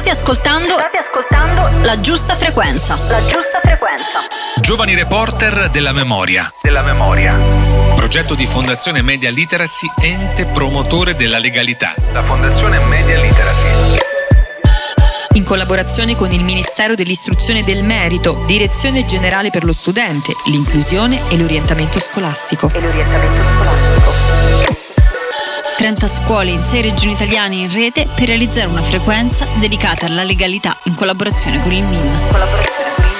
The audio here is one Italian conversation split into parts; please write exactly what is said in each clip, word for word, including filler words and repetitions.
State ascoltando, state ascoltando la giusta frequenza. La giusta frequenza. Giovani Reporter della Memoria. Della Memoria. Progetto di Fondazione Media Literacy, ente promotore della legalità. La Fondazione Media Literacy. In collaborazione con il Ministero dell'Istruzione e del Merito, Direzione Generale per lo Studente, l'Inclusione e l'Orientamento Scolastico. E l'orientamento scolastico. trenta scuole in sei regioni italiane in rete per realizzare una frequenza dedicata alla legalità in collaborazione con il M I N. Collaborazione con il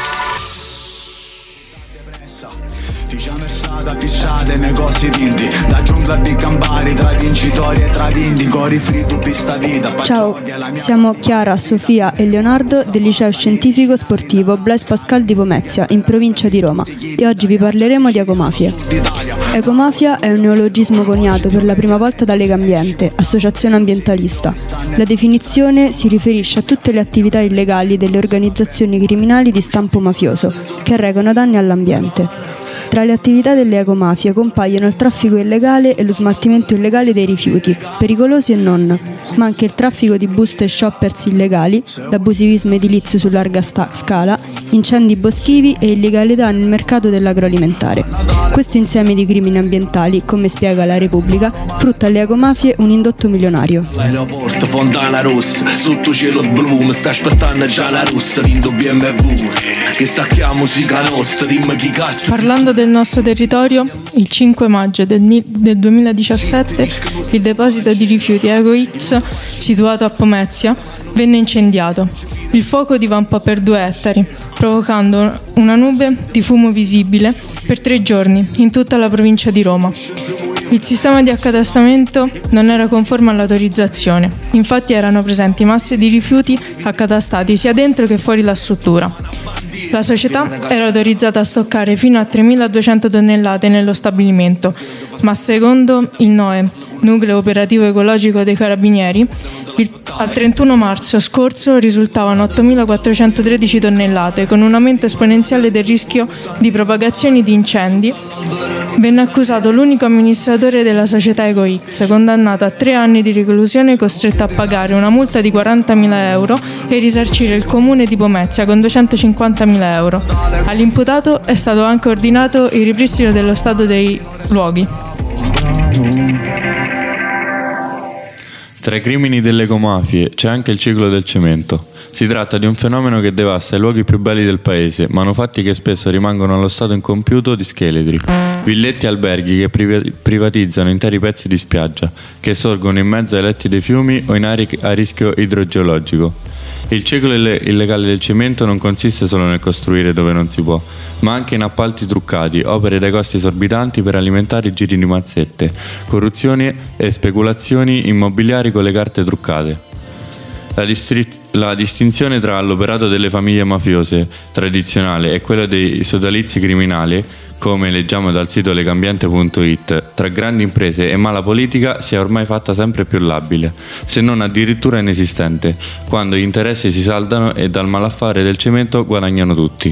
da pisciate, negozi d'indi, da giungla di Campari, tra vincitori e tra vinti, cori fritto, pista vita. Ciao, siamo Chiara, Sofia e Leonardo del Liceo Scientifico Sportivo Blaise Pascal di Pomezia, in provincia di Roma, e oggi vi parleremo di ecomafie. Ecomafia è un neologismo coniato per la prima volta da Legambiente, associazione ambientalista. La definizione si riferisce a tutte le attività illegali delle organizzazioni criminali di stampo mafioso che arrecano danni all'ambiente. Tra le attività delle ecomafie compaiono il traffico illegale e lo smaltimento illegale dei rifiuti, pericolosi e non, ma anche il traffico di buste e shoppers illegali, l'abusivismo edilizio su larga sta- scala, incendi boschivi e illegalità nel mercato dell'agroalimentare. Questo insieme di crimini ambientali, come spiega la Repubblica, frutta alle ecomafie un indotto milionario. L'aeroporto Fontana Rossa, sotto cielo blu, mi sta aspettando già la russa, rindo B M W, che stacchiamo musica nostra, dimmi chi cazzo. Parlando del nostro territorio, il cinque maggio del, mi- del duemiladiciassette il deposito di rifiuti EcoX, situato a Pomezia, venne incendiato. Il fuoco divampò per due ettari, provocando una nube di fumo visibile per tre giorni in tutta la provincia di Roma. Il sistema di accatastamento non era conforme all'autorizzazione, infatti erano presenti masse di rifiuti accatastati sia dentro che fuori la struttura. La società era autorizzata a stoccare fino a tremiladuecento tonnellate nello stabilimento, ma secondo il N O E, Nucleo Operativo Ecologico dei Carabinieri, il, al trentuno marzo scorso risultavano ottomilaquattrocentotredici tonnellate, con un aumento esponenziale del rischio di propagazione di incendi. Venne accusato l'unico amministratore della società EcoX, condannato a tre anni di reclusione e costretto a pagare una multa di quarantamila euro e risarcire il comune di Pomezia con duecentocinquantamila euro. All'imputato è stato anche ordinato il ripristino dello stato dei luoghi. Tra i crimini delle ecomafie c'è anche il ciclo del cemento. Si tratta di un fenomeno che devasta i luoghi più belli del paese, manufatti che spesso rimangono allo stato incompiuto di scheletri, villetti e alberghi che priv- privatizzano interi pezzi di spiaggia, che sorgono in mezzo ai letti dei fiumi o in aree a rischio idrogeologico. Il ciclo ille- illegale del cemento non consiste solo nel costruire dove non si può, ma anche in appalti truccati, opere dai costi esorbitanti per alimentare i giri di mazzette, corruzioni e speculazioni immobiliari con le carte truccate. La, distri- la distinzione tra l'operato delle famiglie mafiose tradizionale e quello dei sodalizi criminali, come leggiamo dal sito legambiente punto it, tra grandi imprese e mala politica si è ormai fatta sempre più labile, se non addirittura inesistente, quando gli interessi si saldano e dal malaffare del cemento guadagnano tutti.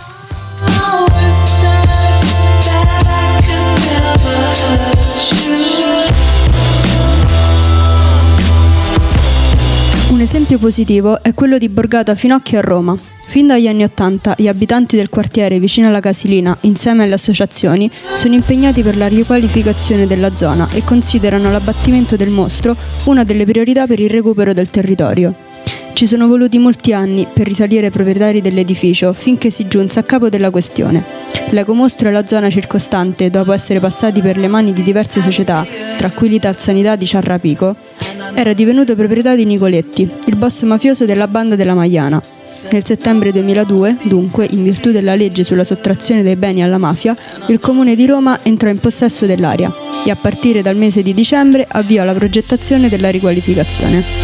Un esempio positivo è quello di Borgata Finocchio a Roma. Fin dagli anni Ottanta gli abitanti del quartiere vicino alla Casilina, insieme alle associazioni, sono impegnati per la riqualificazione della zona e considerano l'abbattimento del mostro una delle priorità per il recupero del territorio. Ci sono voluti molti anni per risalire ai proprietari dell'edificio finché si giunse a capo della questione. L'ecomostro e la zona circostante, dopo essere passati per le mani di diverse società, tra cui l'Ital Sanità di Ciarrapico, era divenuto proprietà di Nicoletti, il boss mafioso della banda della Maiana. Nel settembre duemiladue, dunque, in virtù della legge sulla sottrazione dei beni alla mafia, il Comune di Roma entrò in possesso dell'area e a partire dal mese di dicembre avviò la progettazione della riqualificazione.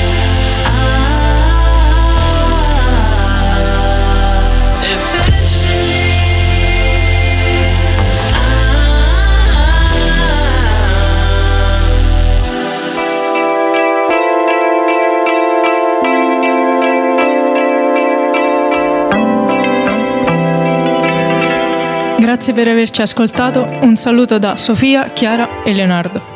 Grazie per averci ascoltato, un saluto da Sofia, Chiara e Leonardo.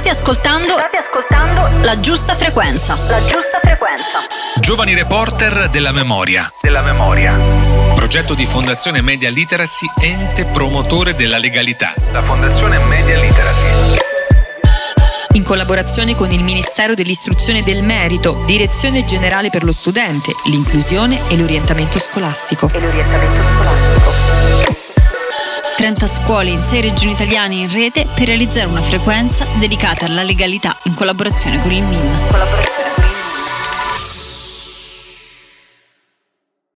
State ascoltando, State ascoltando la giusta frequenza. La giusta frequenza. Giovani Reporter della Memoria. Della memoria. Progetto di Fondazione Media Literacy, ente promotore della legalità. La Fondazione Media Literacy. In collaborazione con il Ministero dell'Istruzione e del Merito, Direzione Generale per lo Studente, l'Inclusione e l'Orientamento Scolastico. E l'orientamento scolastico. trenta scuole in sei regioni italiane in rete per realizzare una frequenza dedicata alla legalità in collaborazione con il M I N. Collaborazione